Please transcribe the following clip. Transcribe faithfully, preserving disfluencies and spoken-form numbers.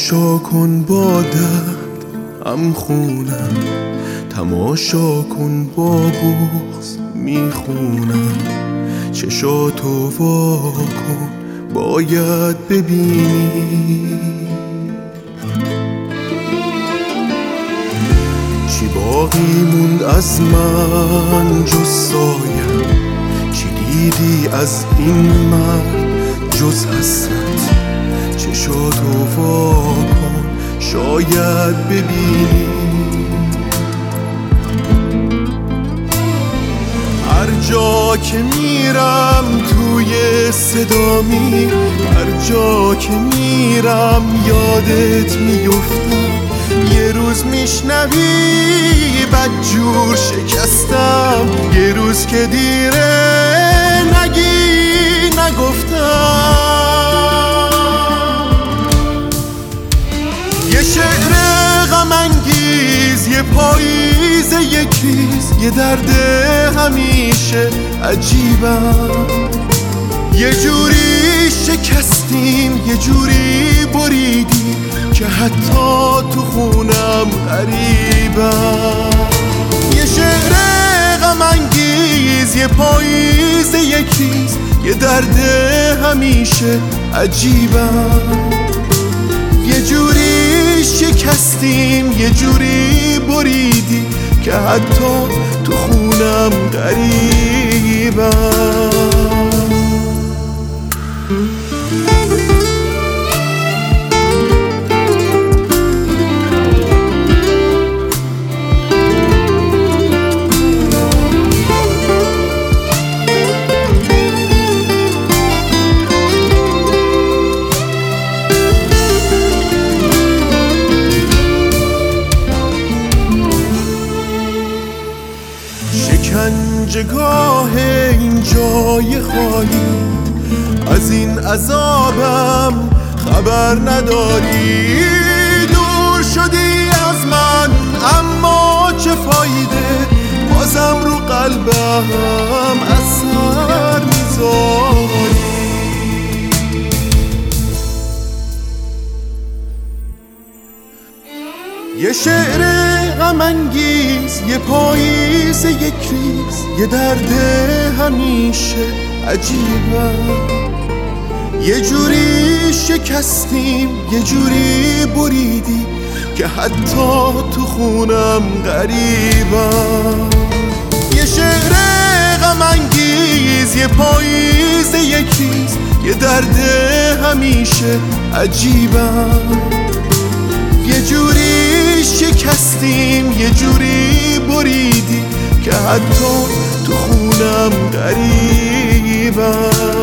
تماشا کن با درد هم خونم، تماشا کن با بغض میخونم. چشاتو وا کن باید ببینی، چی باقی موند از من جز سایه؟ چی دیدی از این مرد جز حسرت؟ چشاتو وا کن شاید ببینی. هر جا که میرم توی صدا می، هر جا که میرم یادت میفتم. یه روز میشنوی بدجور شکستم، یه روز که دیره نگی نگفتم. یه شعر غم انگیز، یه پاییز، یه کیز، یه درد همیشه عجیبم. یه جوری شکستیم، یه جوری بریدیم که حتی تو خونم غریبم. یه شعر غم انگیز، یه پاییز، یه کیز، یه درد همیشه عجیبم. یه جوری شکستیم، یه جوری بریدیم که حتی تو خونم غریبم. شکنجهگاه این جای خالی، از این عذابم خبر نداری. دور شدی از من اما چه فایده، بازم رو قلبم اثر میذاری. یه شعر غم انگیز، یه پاییز، یه کریز، یه درد همیشه عجیبم. یه جوری شکستیم، یه جوری بریدی که حتی تو خونم غریبم. یه شعر غم انگیز، یه پاییز، یه کریز، یه درد همیشه عجیبم. یه جوری شکستیم، یه جوری بریدی که حتی تو خونم غریبم.